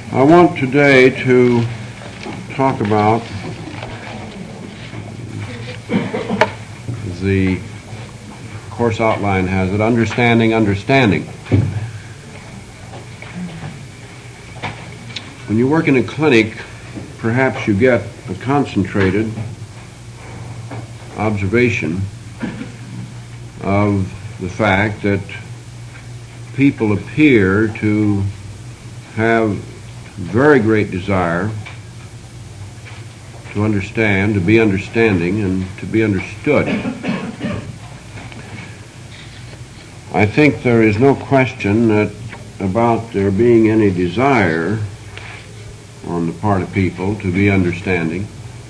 I want today to talk about the course outline has it, understanding. When you work in a clinic, perhaps you get a concentrated observation of the fact that people appear to have very great desire to understand, to be understanding, and to be understood. I think there is no question about there being any desire on the part of people to be understanding.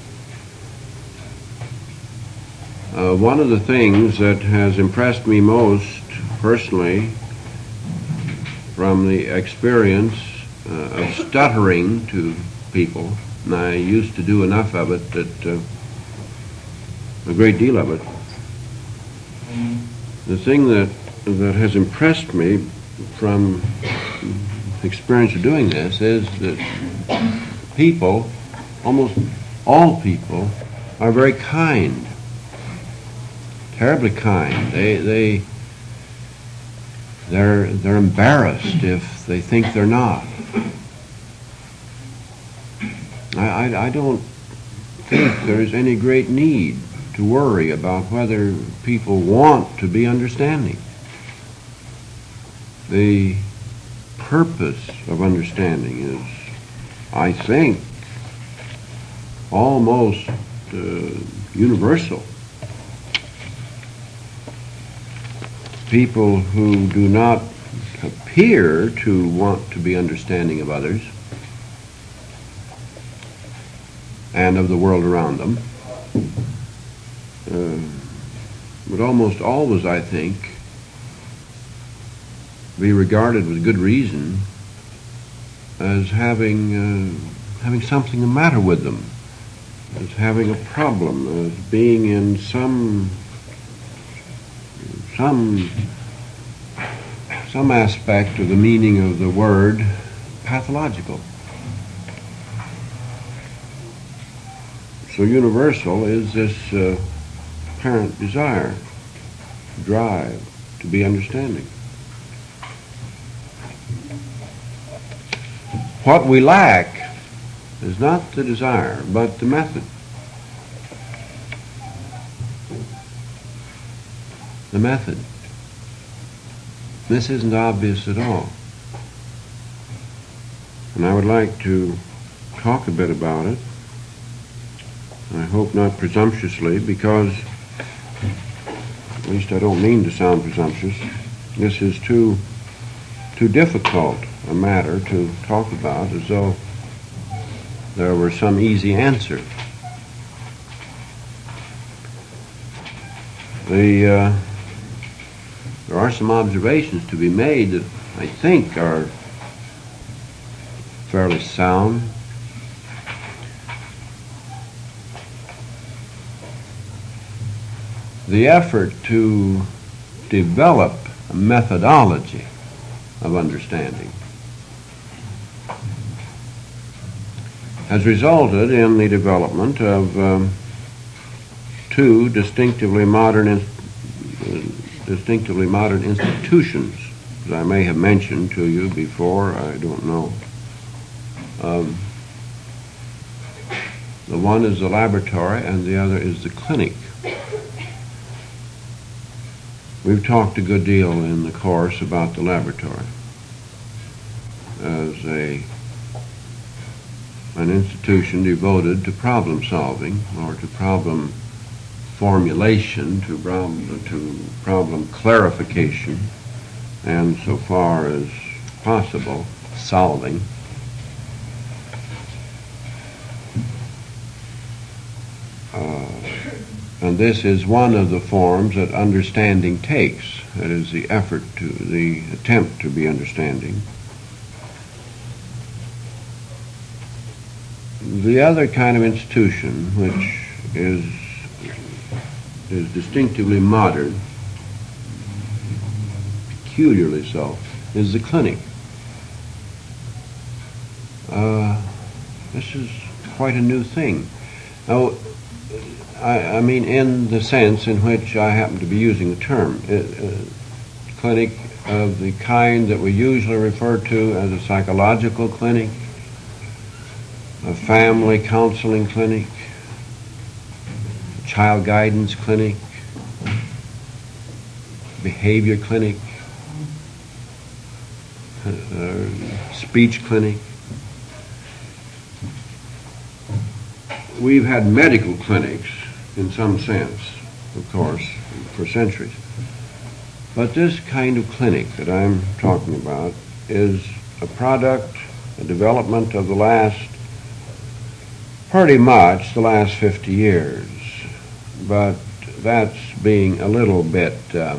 One of the things that has impressed me most personally from the experience of stuttering to people, and I used to do enough of it that a great deal of it, the thing that has impressed me from the experience of doing this is that people, almost all people, are very kind, terribly kind. They're embarrassed if they think they're not. I don't think there's any great need to worry about whether people want to be understanding. The purpose of understanding is, I think, almost universal. People who do not appear to want to be understanding of others and of the world around them would almost always, I think, be regarded with good reason as having something the matter with them, as having a problem, as being in some aspect of the meaning of the word pathological. So universal is this apparent desire, drive to be understanding. What we lack is not the desire, but the method. The method. This isn't obvious at all. And I would like to talk a bit about it. I hope not presumptuously, because, at least I don't mean to sound presumptuous, this is too difficult a matter to talk about as though there were some easy answer. There are some observations to be made that I think are fairly sound. The effort to develop a methodology of understanding has resulted in the development of two distinctively modern institutions, as I may have mentioned to you before, I don't know. The one is the laboratory and the other is the clinic. We've talked a good deal in the course about the laboratory as an institution devoted to problem solving or to problem formulation, to problem clarification, and so far as possible, solving. And this is one of the forms that understanding takes. That is the attempt to be understanding. The other kind of institution, which is distinctively modern, peculiarly so, is the clinic. This is quite a new thing. Now, I mean in the sense in which I happen to be using the term. Clinic of the kind that we usually refer to as a psychological clinic, a family counseling clinic, a child guidance clinic, behavior clinic, speech clinic. We've had medical clinics in some sense, of course, for centuries. But this kind of clinic that I'm talking about is a product, a development of pretty much the last 50 years. But that's being a little bit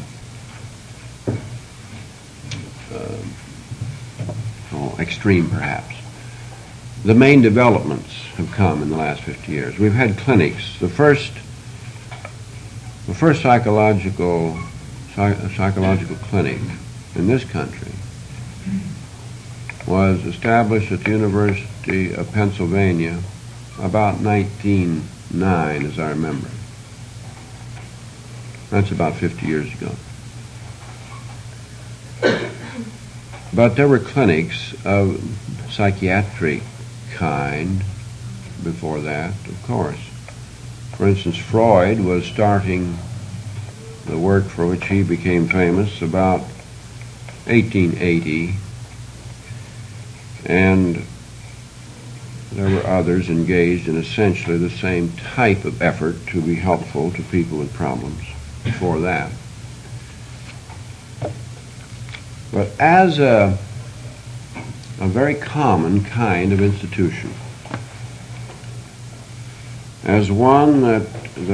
extreme, perhaps. The main developments have come in the last 50 years. We've had clinics. The first psychological clinic in this country was established at the University of Pennsylvania about 1909, as I remember. That's about 50 years ago. But there were clinics of psychiatric kind before that, of course. For instance, Freud was starting the work for which he became famous about 1880, and there were others engaged in essentially the same type of effort to be helpful to people with problems before that. But as a very common kind of institution, as one that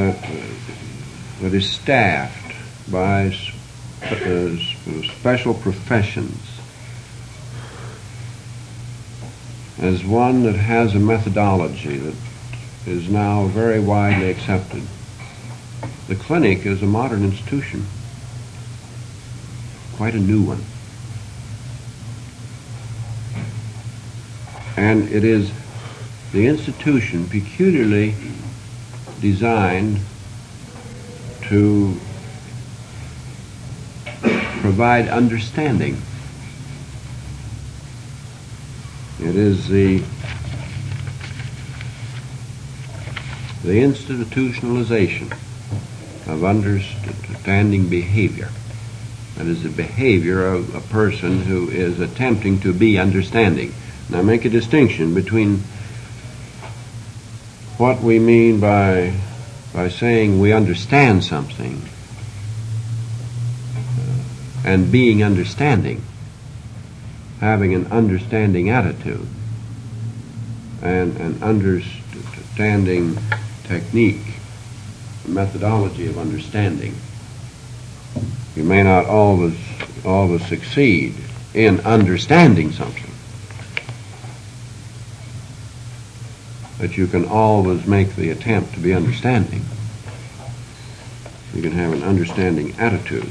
is staffed by special professions, as one that has a methodology that is now very widely accepted, the clinic is a modern institution, quite a new one. And it is the institution peculiarly designed to provide understanding. It is the institutionalization of understanding behavior. That is the behavior of a person who is attempting to be understanding. Now, make a distinction between what we mean by saying we understand something and being understanding, having an understanding attitude and an understanding technique, methodology of understanding. You may not always succeed in understanding something, but you can always make the attempt to be understanding. You can have an understanding attitude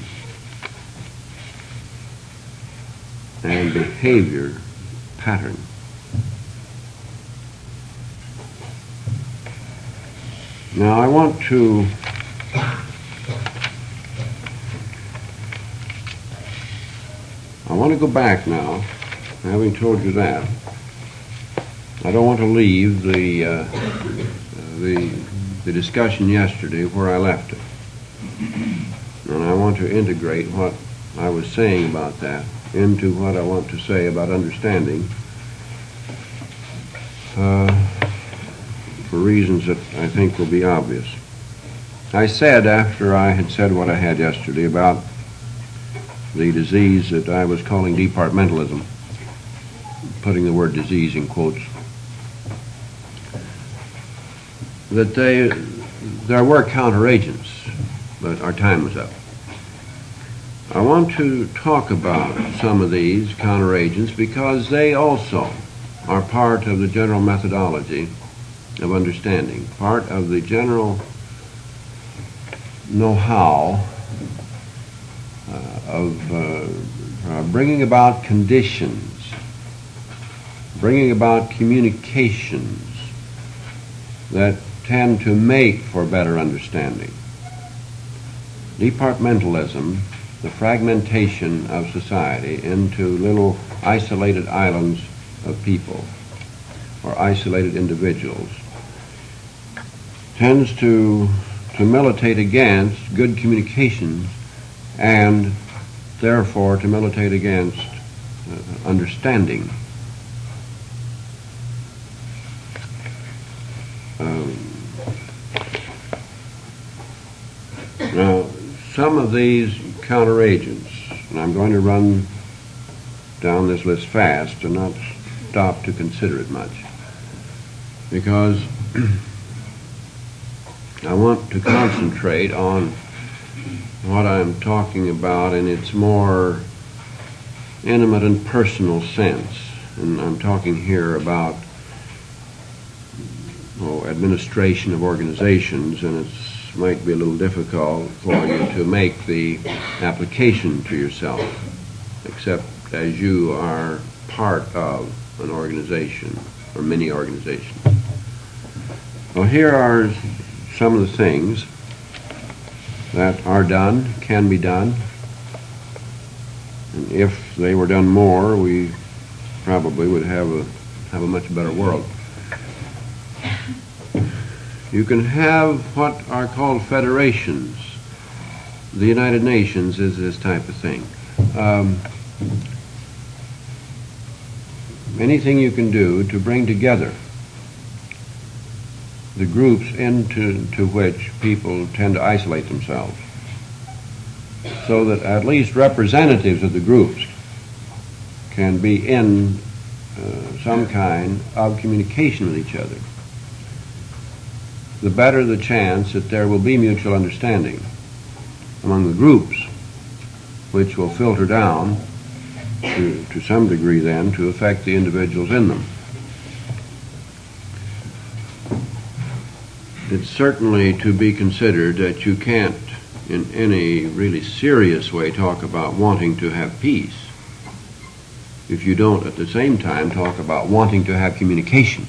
and behavior pattern. Now I want to go back now, having told you that. I don't want to leave the discussion yesterday where I left it. And I want to integrate what I was saying about that into what I want to say about understanding for reasons that I think will be obvious. I said, after I had said what I had yesterday about the disease that I was calling departmentalism, putting the word disease in quotes, that there were counteragents, but our time was up. I want to talk about some of these counteragents because they also are part of the general methodology of understanding, part of the general know-how of bringing about conditions bringing about communications that tend to make for better understanding. Departmentalism, the fragmentation of society into little isolated islands of people or isolated individuals, tends to militate against good communications and therefore to militate against understanding. Now, some of these counteragents, and I'm going to run down this list fast and not stop to consider it much, because I want to concentrate on what I'm talking about in its more intimate and personal sense. And I'm talking here about administration of organizations, and it might be a little difficult for you to make the application to yourself, except as you are part of an organization or many organizations. Well, here are some of the things that are done, can be done, and if they were done more, we probably would have a much better world. You can have what are called federations. The United Nations is this type of thing. Anything you can do to bring together the groups into which people tend to isolate themselves, so that at least representatives of the groups can be in some kind of communication with each other, the better the chance that there will be mutual understanding among the groups, which will filter down to some degree then to affect the individuals in them. It's certainly to be considered that you can't in any really serious way talk about wanting to have peace if you don't at the same time talk about wanting to have communication.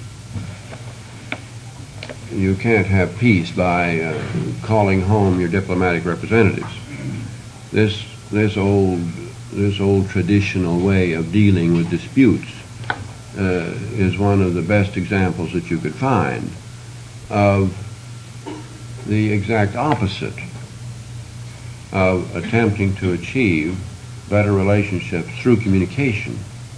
You can't have peace by calling home your diplomatic representatives. This old traditional way of dealing with disputes is one of the best examples that you could find of the exact opposite of attempting to achieve better relationships through communication.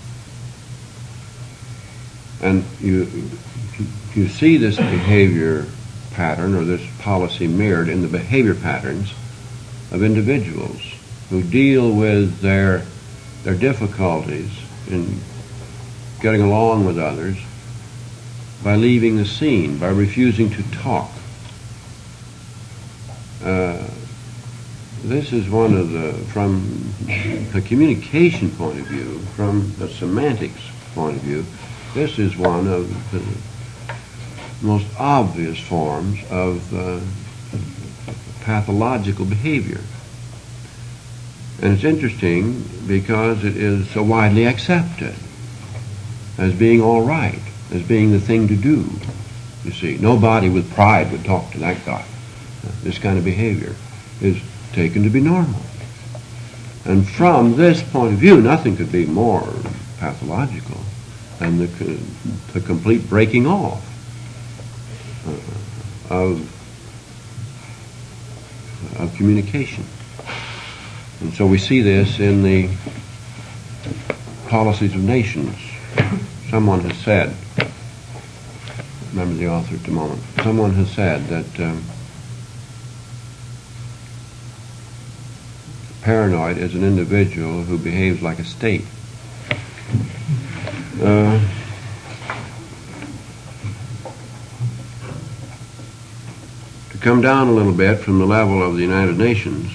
And you see this behavior pattern or this policy mirrored in the behavior patterns of individuals who deal with their difficulties in getting along with others by leaving the scene, by refusing to talk. This is one of from a communication point of view, from the semantics point of view, this is one of the most obvious forms of pathological behavior. And it's interesting because it is so widely accepted as being all right, as being the thing to do. You see, nobody with pride would talk to that guy. This kind of behavior is taken to be normal. And from this point of view, nothing could be more pathological than the complete breaking off of communication. And so we see this in the policies of nations. Someone has said, remember the author at the moment, someone has said that paranoid is an individual who behaves like a state. To come down a little bit from the level of the United Nations,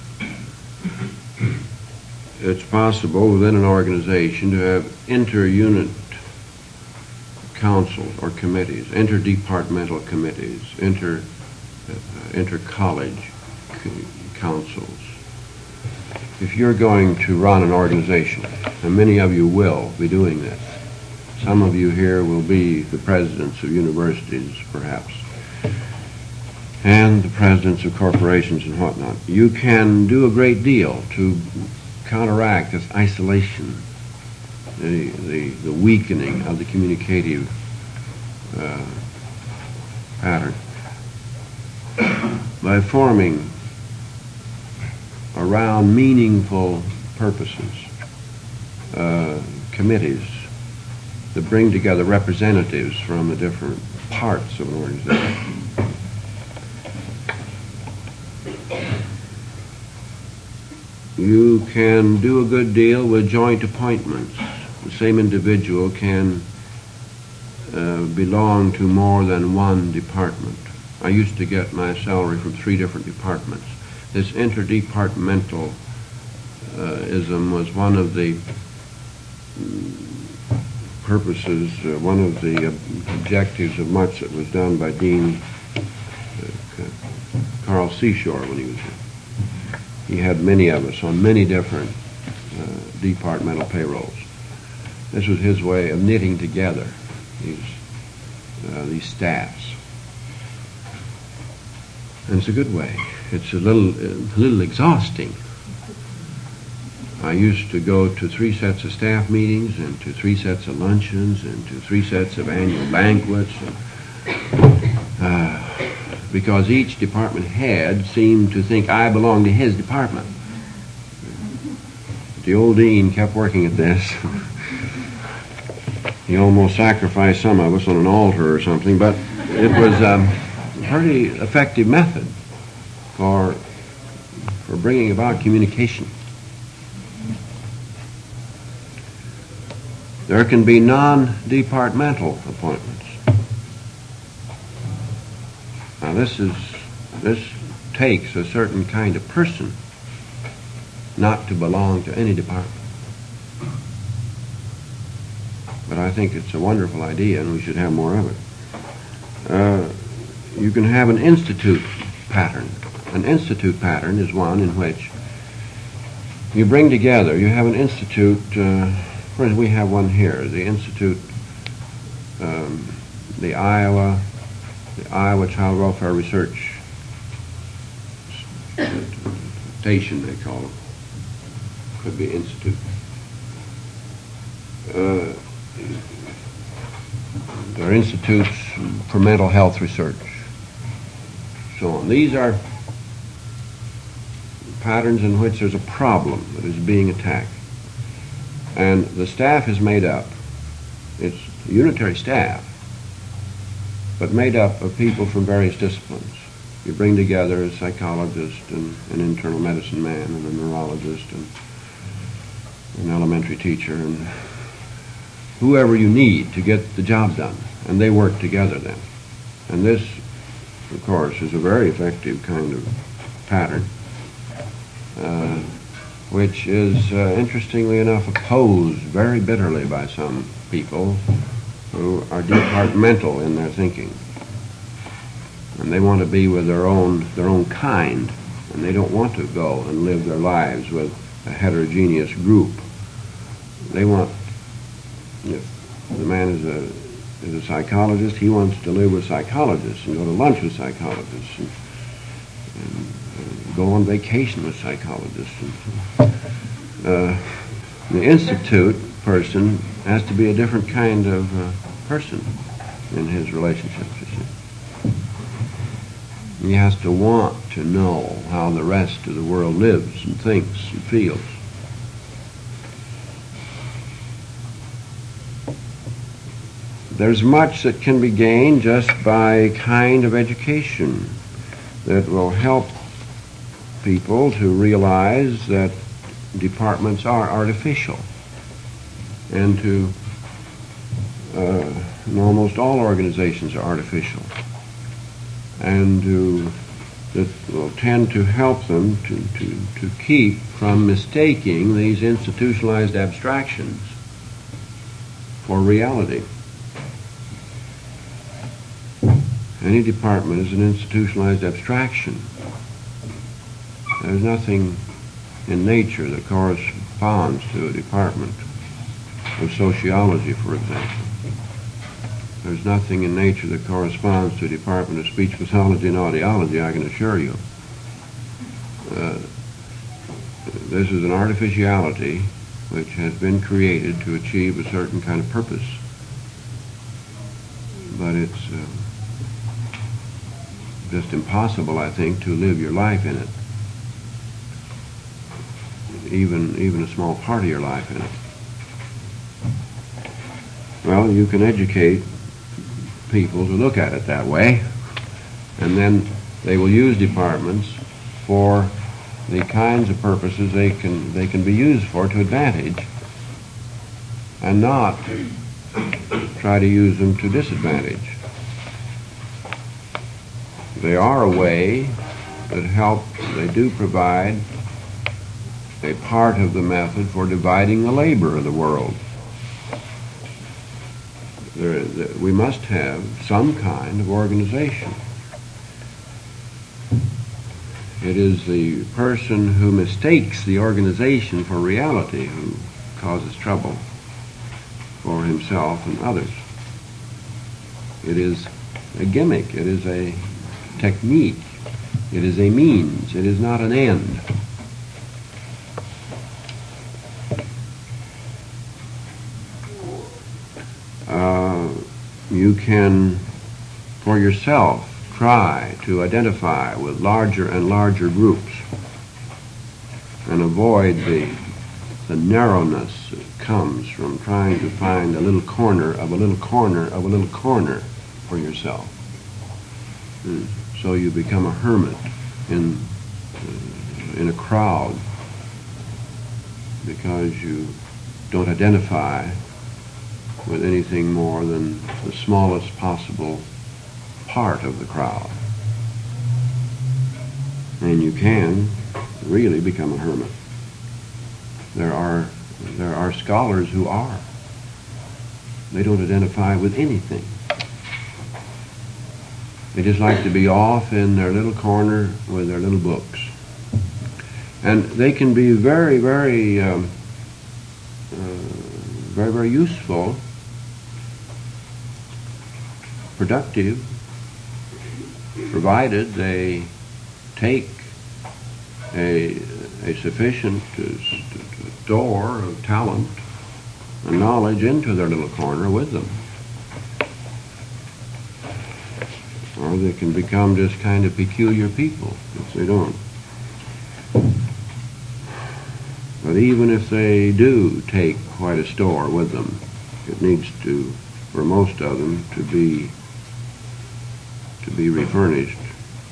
it's possible within an organization to have inter-unit councils or committees, interdepartmental committees, inter-college councils. If you're going to run an organization, and many of you will be doing this, Some of you here will be the presidents of universities, perhaps, and the presidents of corporations and whatnot. You can do a great deal to counteract this isolation, the weakening of the communicative pattern, by forming around meaningful purposes committees that bring together representatives from the different parts of an organization. You can do a good deal with joint appointments. The same individual can belong to more than one department. I used to get my salary from 3 different departments. This interdepartmentalism was one of the purposes, one of the objectives of much that was done by Dean Carl Seashore when he was here. He had many of us on many different departmental payrolls. This was his way of knitting together these staffs. And it's a good way. It's a little exhausting. I used to go to 3 sets of staff meetings and to 3 sets of luncheons and to 3 sets of annual banquets. Because each department head seemed to think I belonged to his department. The old dean kept working at this. He almost sacrificed some of us on an altar or something, but it was a pretty effective method for bringing about communication. There can be non-departmental appointments. Now this takes a certain kind of person not to belong to any department. But I think it's a wonderful idea and we should have more of it. You can have an institute pattern. An institute pattern is one in which you bring together, you have an institute, for instance, we have one here, the institute, the Iowa Child Welfare Research Station, they call it. Could be institute. There are institutes for mental health research, so on. These are patterns in which there's a problem that is being attacked. And the staff is made up. It's a unitary staff, but made up of people from various disciplines. You bring together a psychologist and an internal medicine man and a neurologist and an elementary teacher and whoever you need to get the job done. And they work together then. And this, of course, is a very effective kind of pattern, which is, interestingly enough, opposed very bitterly by some people who are departmental in their thinking. And they want to be with their own kind, and they don't want to go and live their lives with a heterogeneous group. They want, if the man is a psychologist, he wants to live with psychologists and go to lunch with psychologists and go on vacation with psychologists. The institute person has to be a different kind of person in his relationships, you see. He has to want to know how the rest of the world lives and thinks and feels. There's much that can be gained just by a kind of education that will help people to realize that departments are artificial, and almost all organizations are artificial, and that will tend to help them to keep from mistaking these institutionalized abstractions for reality. Any department is an institutionalized abstraction. There's nothing in nature that corresponds to a department. of sociology, for example. There's nothing in nature that corresponds to a department of speech pathology and audiology, I can assure you. This is an artificiality which has been created to achieve a certain kind of purpose. But it's just impossible, I think, to live your life in it. Even a small part of your life in it. Well, you can educate people to look at it that way, and then they will use departments for the kinds of purposes they can be used for to advantage, and not try to use them to disadvantage. They are a way that help, they do provide a part of the method for dividing the labor of the world. We must have some kind of organization. It is the person who mistakes the organization for reality who causes trouble for himself and others. It is a gimmick. It is a technique. It is a means. It is not an end. You can, for yourself, try to identify with larger and larger groups and avoid the narrowness that comes from trying to find a little corner of a little corner of a little corner for yourself. So you become a hermit in a crowd because you don't identify with anything more than the smallest possible part of the crowd. And you can really become a hermit. There are scholars who are. They don't identify with anything. They just like to be off in their little corner with their little books. And they can be very, very, very, very useful, productive, provided they take a sufficient store of talent and knowledge into their little corner with them. Or they can become just kind of peculiar people if they don't. But even if they do take quite a store with them, it needs to, for most of them, to be refurnished.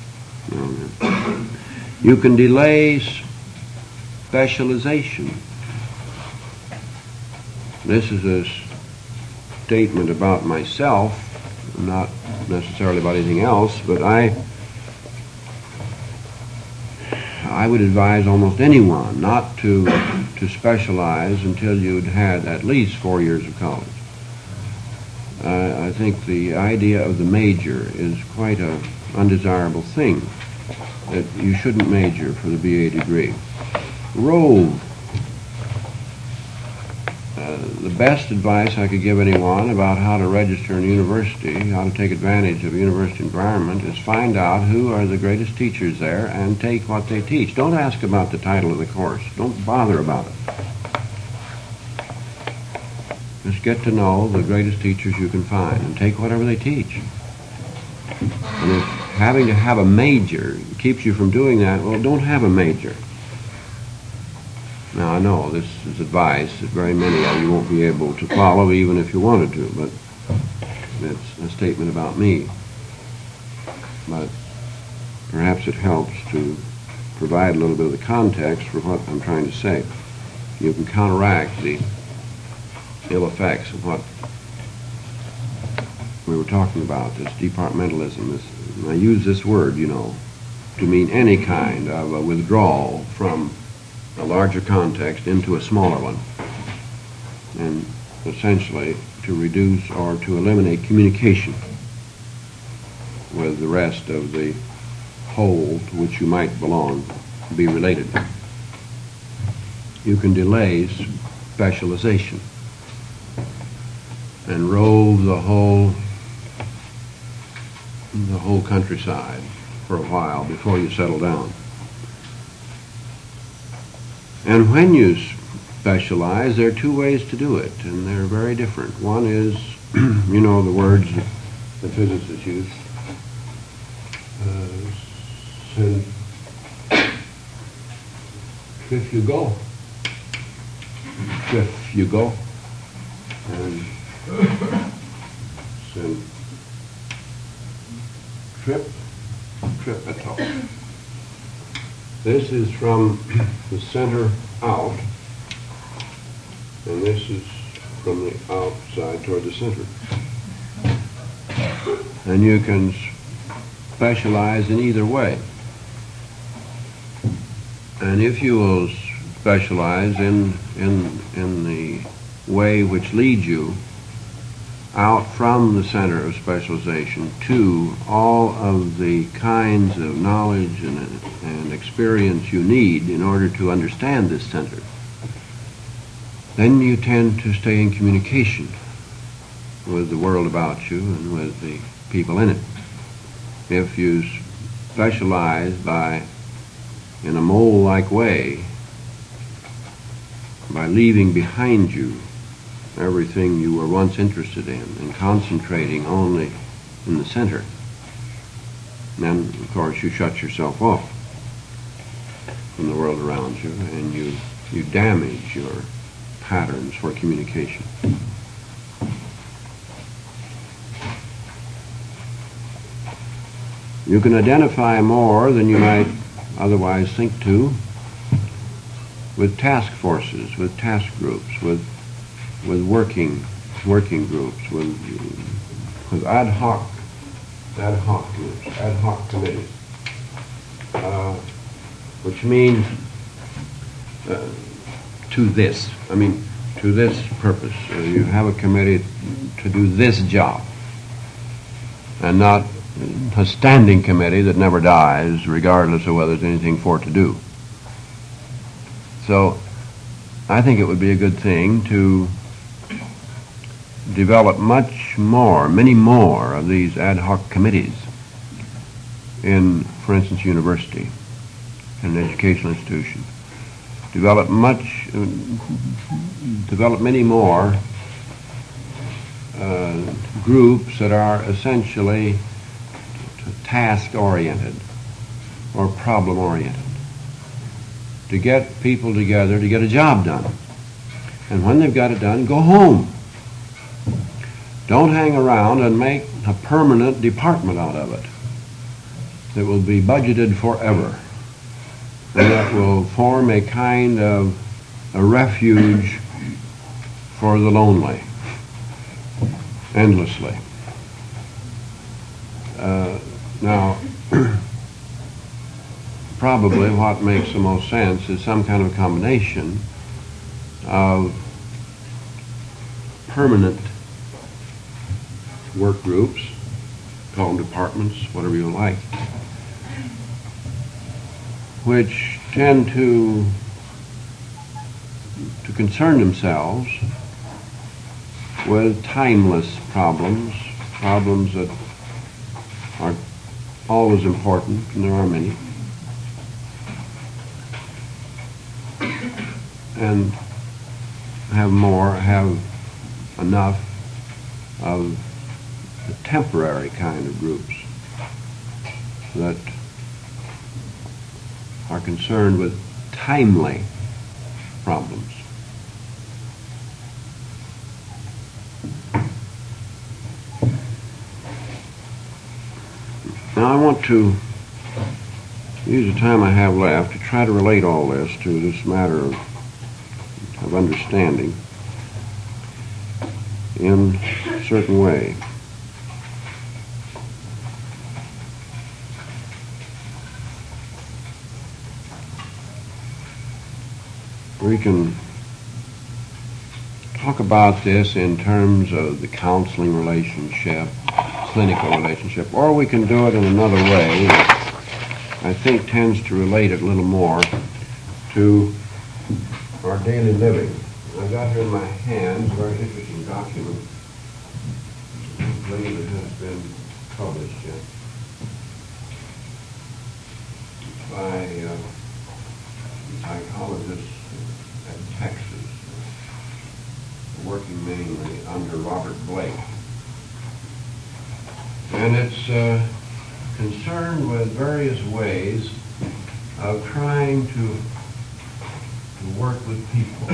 You can delay specialization. This is a statement about myself, not necessarily about anything else, but I would advise almost anyone not to specialize until you'd had at least 4 years of college. I think the idea of the major is quite an undesirable thing, that you shouldn't major for the BA degree. Rove. The best advice I could give anyone about how to register in a university, how to take advantage of a university environment, is find out who are the greatest teachers there and take what they teach. Don't ask about the title of the course. Don't bother about it. Just get to know the greatest teachers you can find and take whatever they teach. And if having to have a major keeps you from doing that, well, don't have a major. Now, I know this is advice that very many of you won't be able to follow even if you wanted to, but it's a statement about me. But perhaps it helps to provide a little bit of the context for what I'm trying to say. You can counteract the ill effects of what we were talking about, this departmentalism. I use this word, to mean any kind of a withdrawal from a larger context into a smaller one, and essentially to reduce or to eliminate communication with the rest of the whole to which you might belong, be related. You can delay specialization. and rove the whole countryside for a while before you settle down. And when you specialize, there are two ways to do it, and they're very different. One is, you know, the words that the physicists use. Centrifugal. Centrifugal. And centripetal. This is from the center out, and this is from the outside toward the center. And you can specialize in either way. And if you will specialize in the way which leads you out from the center of specialization to all of the kinds of knowledge and experience you need in order to understand this center, then you tend to stay in communication with the world about you and with the people in it. If you specialize in a mole-like way, by leaving behind you everything you were once interested in and concentrating only in the center, then, of course, you shut yourself off from the world around you, and you damage your patterns for communication. You can identify more than you might otherwise think to with task forces, with task groups, with working groups, with ad hoc groups, ad hoc committees, which means to this purpose. You have a committee to do this job, and not a standing committee that never dies, regardless of whether there's anything for it to do. So I think it would be a good thing to develop many more of these ad hoc committees in, for instance, university and an educational institution. Develop many more groups that are essentially task-oriented or problem-oriented, to get people together to get a job done. And when they've got it done, go home. Don't hang around and make a permanent department out of it that will be budgeted forever and that will form a kind of a refuge for the lonely, endlessly. Now, probably what makes the most sense is some kind of combination of permanent work groups, call them departments, whatever you like, which tend to concern themselves with timeless problems that are always important, and there are many, and have enough of the temporary kind of groups that are concerned with timely problems. Now I want to use the time I have left to try to relate all this to this matter of understanding in a certain way. We can talk about this in terms of the counseling relationship, clinical relationship, or we can do it in another way that I think tends to relate it a little more to our daily living. I've got here in my hands a very interesting document believe it has been published yet, by psychologists at Texas, working mainly under Robert Blake. And it's concerned with various ways of trying to work with people.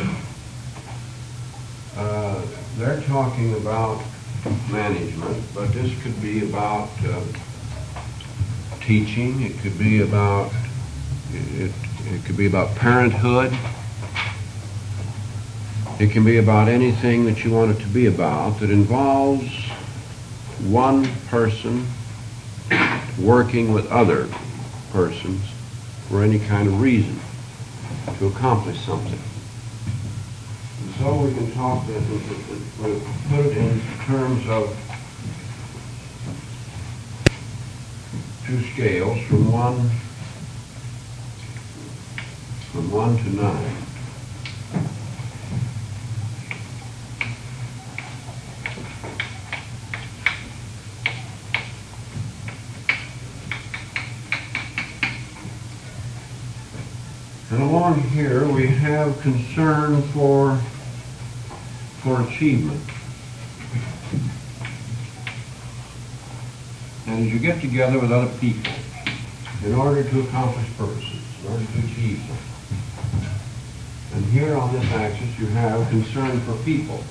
They're talking about management, but this could be about teaching. It could be about it could be about parenthood. It can be about anything that you want it to be about that involves one person working with other persons for any kind of reason to accomplish something. And so we can talk, we'll put it in terms of two scales from one to 9. And along here we have concern for achievement. And as you get together with other people in order to accomplish purposes, in order to achieve something. And here on this axis you have concern for people.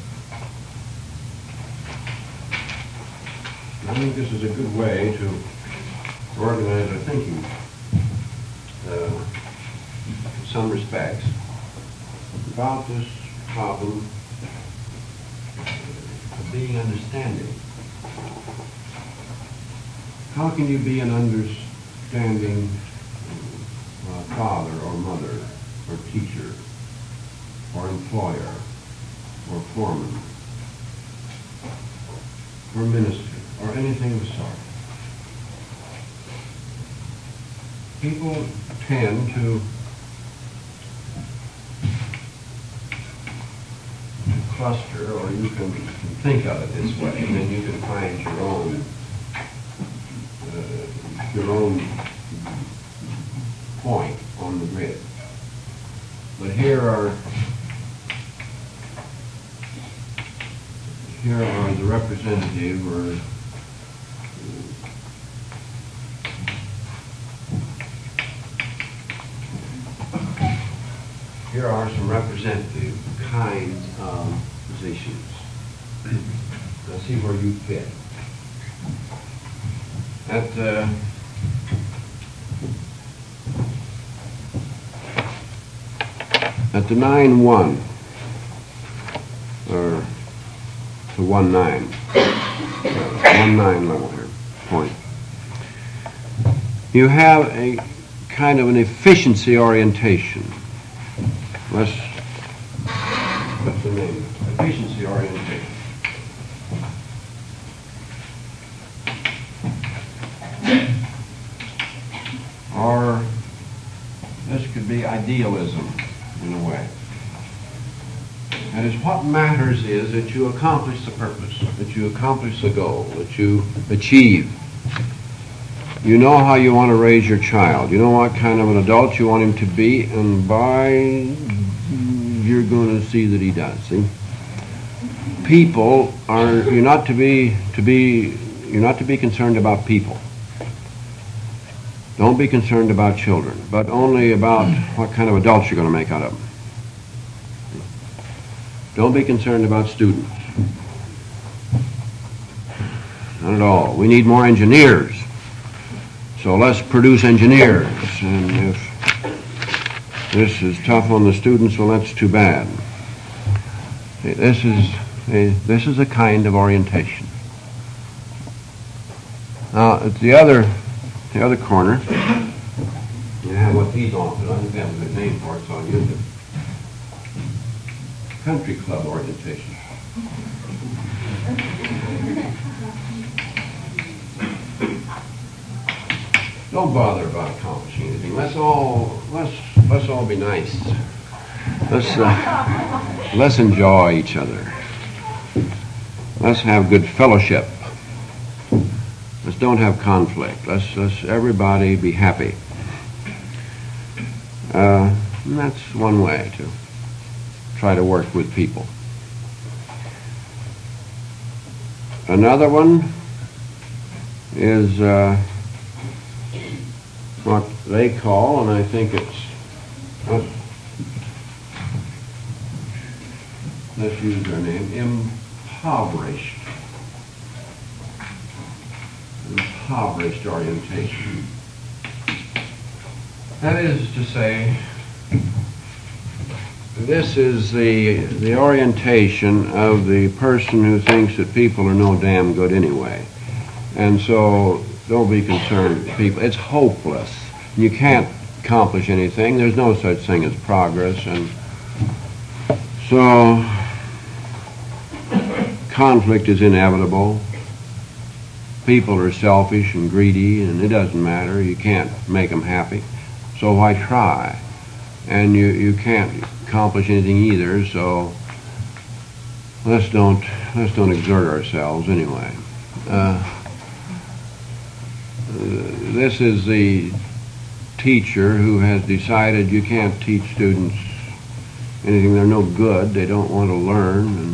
I think this is a good way to organize our thinking in some respects about this problem of being understanding. How can you be an understanding father or mother or teacher or employer or foreman or minister or anything of the sort? People tend to cluster, or you can think of it this way, and then you can find your own point on the grid. But here are the representative, or here are some representative kinds of positions. Now see where you fit. At the 9-1, or the 1-9, 1-9 level here, point, you have a kind of an efficiency orientation. What's the name? Efficiency orientation. Or this could be idealism in a way. That is, what matters is that you accomplish the purpose, that you accomplish the goal, that you achieve. You know how you want to raise your child. You know what kind of an adult you want him to be, and you're going to see that he does. See, people are you're not to be concerned about people. Don't be concerned about children, but only about what kind of adults you're going to make out of them. Don't be concerned about students. Not at all. We need more engineers. So let's produce engineers. And if this is tough on the students, well, that's too bad. See, this is a kind of orientation. Now, at the other corner, you have what these often, I think they have a good name for it, so I'll use it. Country club orientation. Don't bother about accomplishing anything. Let's all be nice. Let's enjoy each other. Let's have good fellowship. Let's don't have conflict. Let's everybody be happy. And that's one way to try to work with people. Another one is what they call, and I think it's, let's use their name, impoverished orientation. That is to say, this is the orientation of the person who thinks that people are no damn good anyway. And so don't be concerned with people. It's hopeless. You can't accomplish anything. There's no such thing as progress. And so conflict is inevitable. People are selfish and greedy, and it doesn't matter. You can't make them happy. So why try? And you can't accomplish anything either, so let's don't exert ourselves anyway. This is the teacher who has decided you can't teach students anything. They're no good. They don't want to learn, and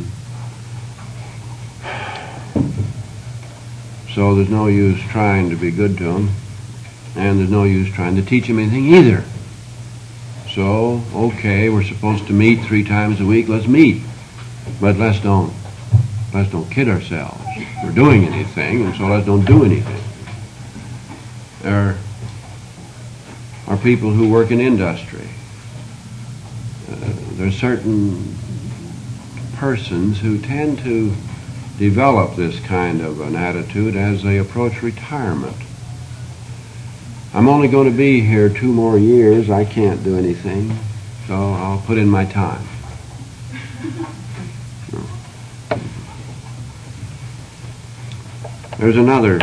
so there's no use trying to be good to them, and there's no use trying to teach them anything either. So, okay, we're supposed to meet 3 times a week. Let's meet, but let's don't kid ourselves. We're doing anything, and so let's don't do anything. There are people who work in industry. There are certain persons who tend to develop this kind of an attitude as they approach retirement. I'm only going to be here 2 more years. I can't do anything, so I'll put in my time. There's another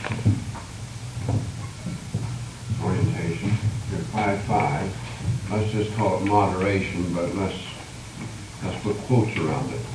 orientation, 5-5. Let's just call it moderation, but let's put quotes around it.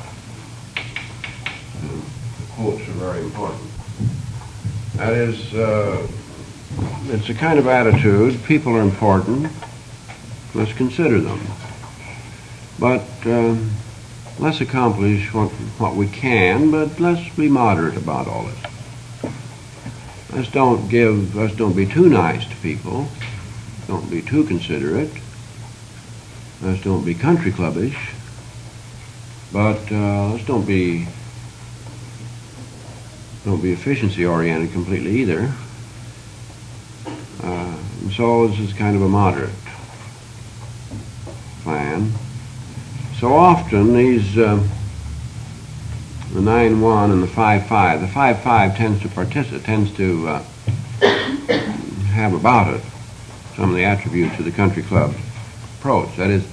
And the quotes are very important. That is, it's a kind of attitude. People are important. Let's consider them. But let's accomplish what we can, but let's be moderate about all it. Let's don't be too nice to people. Don't be too considerate. Let's don't be country clubbish. But let's don't be efficiency oriented completely either. And so this is kind of a moderate plan. So often these, the 9-1 and the 5-5, the 5-5 tends to have about it some of the attributes of the country club approach. That is,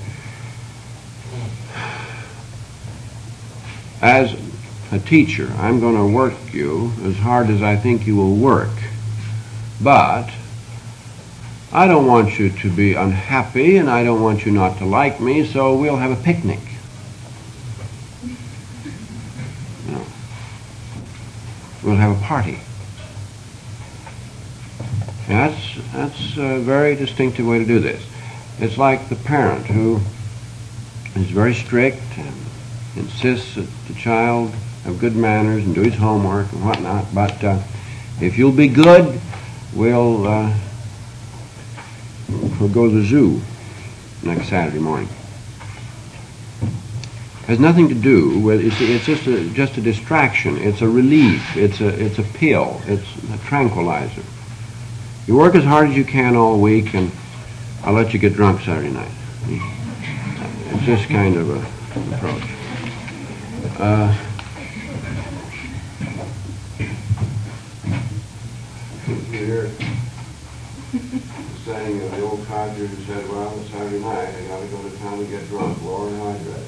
as a teacher, I'm going to work you as hard as I think you will work, but I don't want you to be unhappy, and I don't want you not to like me, so we'll have a picnic. No. We'll have a party. And that's a very distinctive way to do this. It's like the parent who is very strict and insists that the child have good manners and do his homework and whatnot, but if you'll be good, we'll go to the zoo next Saturday morning. It has nothing to do with, it's just a distraction. It's a relief. It's a pill. It's a tranquilizer. You work as hard as you can all week, and I'll let you get drunk Saturday night. It's this kind of an approach. Here, saying the old codger who said, well, it's Saturday night, I got to go to town and get drunk. Lord, I'd rather.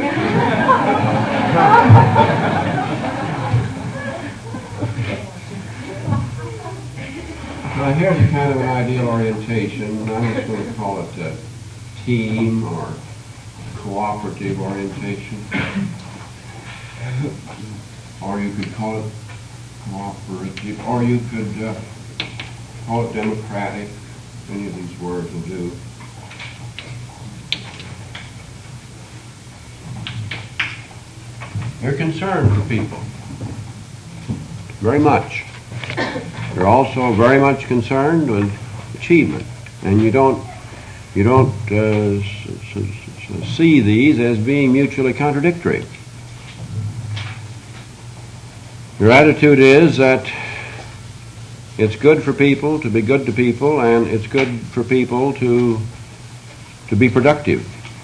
Now, here's a kind of an ideal orientation. I'm just going to call it a team or cooperative orientation. Or you could call it cooperative, or you could call it democratic. Any of these words will do. They're concerned for people, very much. They're also very much concerned with achievement, and you don't see these as being mutually contradictory. Your attitude is that it's good for people to be good to people, and it's good for people to be productive.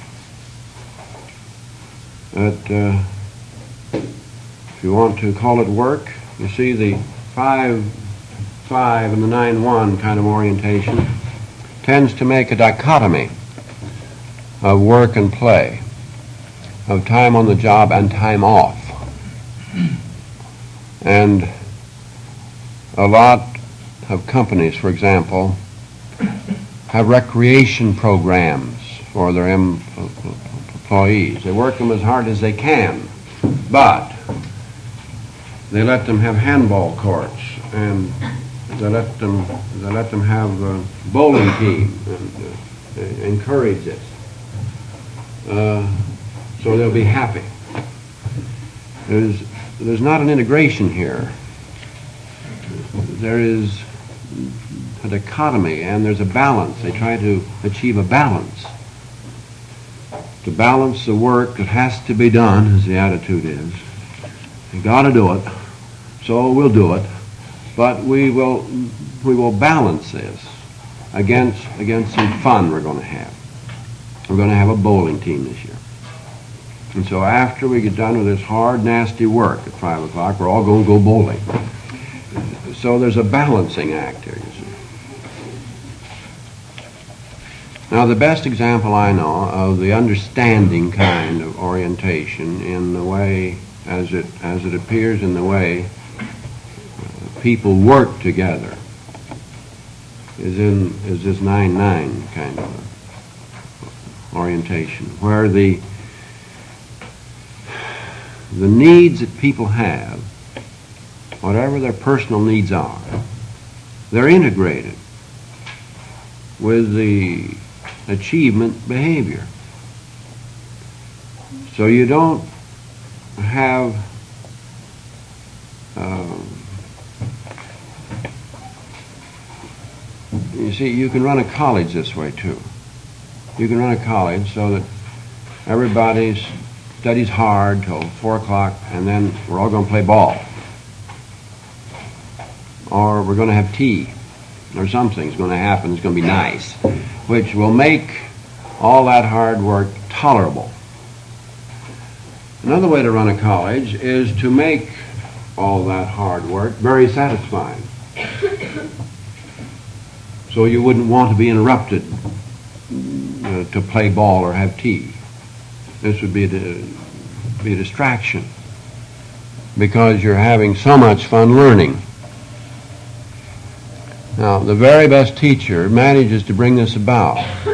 That if you want to call it work, you see the 5-5 and the 9-1 kind of orientation tends to make a dichotomy of work and play, of time on the job and time off. And a lot of companies, for example, have recreation programs for their employees. They work them as hard as they can, but they let them have handball courts, and they let them have a bowling team, and encourage it. So they'll be happy. There's not an integration here. There is a dichotomy, and there's a balance. They try to achieve a balance. To balance the work that has to be done, as the attitude is. You got to do it, so we'll do it. But we will balance this against some fun we're going to have. We're going to have a bowling team this year. And so after we get done with this hard, nasty work at 5 o'clock, we're all going to go bowling. So there's a balancing act here, you see. Now, the best example I know of the understanding kind of orientation in the way, as it appears in the way people work together, is this 9-9 kind of orientation, where the needs that people have, whatever their personal needs are, they're integrated with the achievement behavior. So you don't have you see, you can run a college this way too. You can run a college so that everybody studies hard till 4 o'clock, and then we're all going to play ball. Or we're going to have tea, or something's going to happen that's going to be nice, which will make all that hard work tolerable. Another way to run a college is to make all that hard work very satisfying. So you wouldn't want to be interrupted to play ball or have tea. This would be a distraction because you're having so much fun learning. Now, the very best teacher manages to bring this about.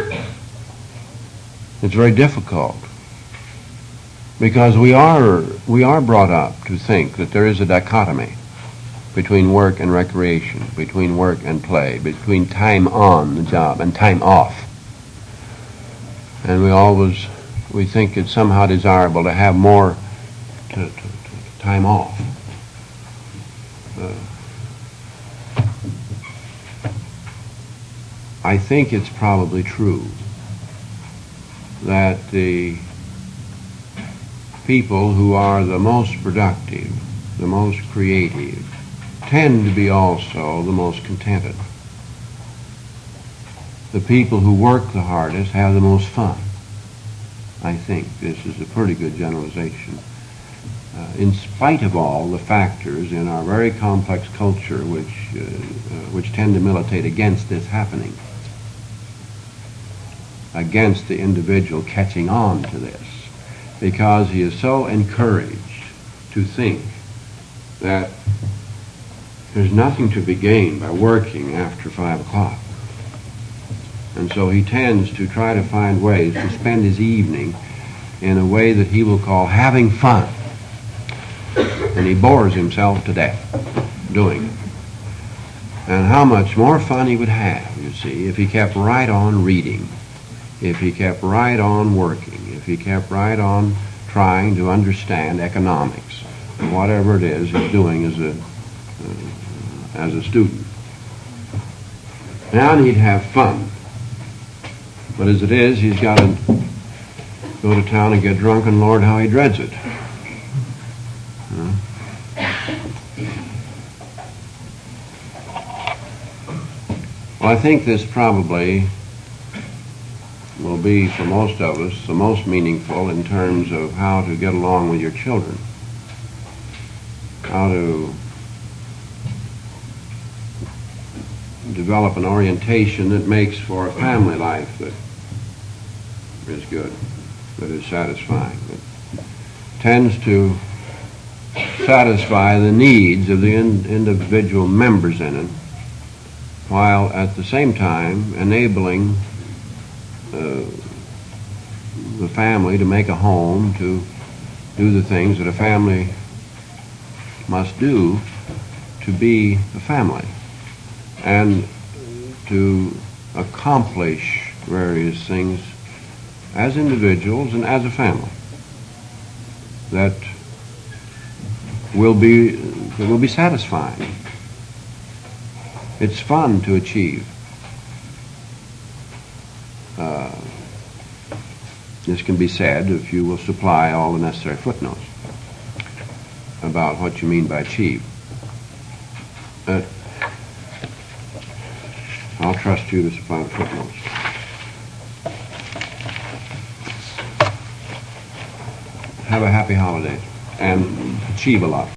It's very difficult because we are brought up to think that there is a dichotomy between work and recreation, between work and play, between time on the job and time off. And we think it's somehow desirable to have more time off. I think it's probably true that the people who are the most productive, the most creative, tend to be also the most contented. The people who work the hardest have the most fun. I think this is a pretty good generalization. In spite of all the factors in our very complex culture which tend to militate against this happening, against the individual catching on to this, because he is so encouraged to think that there's nothing to be gained by working after 5 o'clock. And so he tends to try to find ways to spend his evening in a way that he will call having fun. And he bores himself to death. doing it. And how much more fun he would have, you see, if he kept right on reading, if he kept right on working, if he kept right on trying to understand economics, or whatever it is he's doing as a student. Now he'd have fun. But as it is, he's got to go to town and get drunk, and Lord, how he dreads it. Well, I think this probably will be, for most of us, the most meaningful in terms of how to get along with your children, how to develop an orientation that makes for a family life that is good, that is satisfying, that tends to satisfy the needs of the individual members in it, while at the same time enabling the family to make a home, to do the things that a family must do to be a family, and to accomplish various things as individuals and as a family that will be satisfying. It's fun to achieve. This can be said if you will supply all the necessary footnotes about what you mean by achieve. I'll trust you to supply the footnotes. Have a happy holiday and achieve a lot.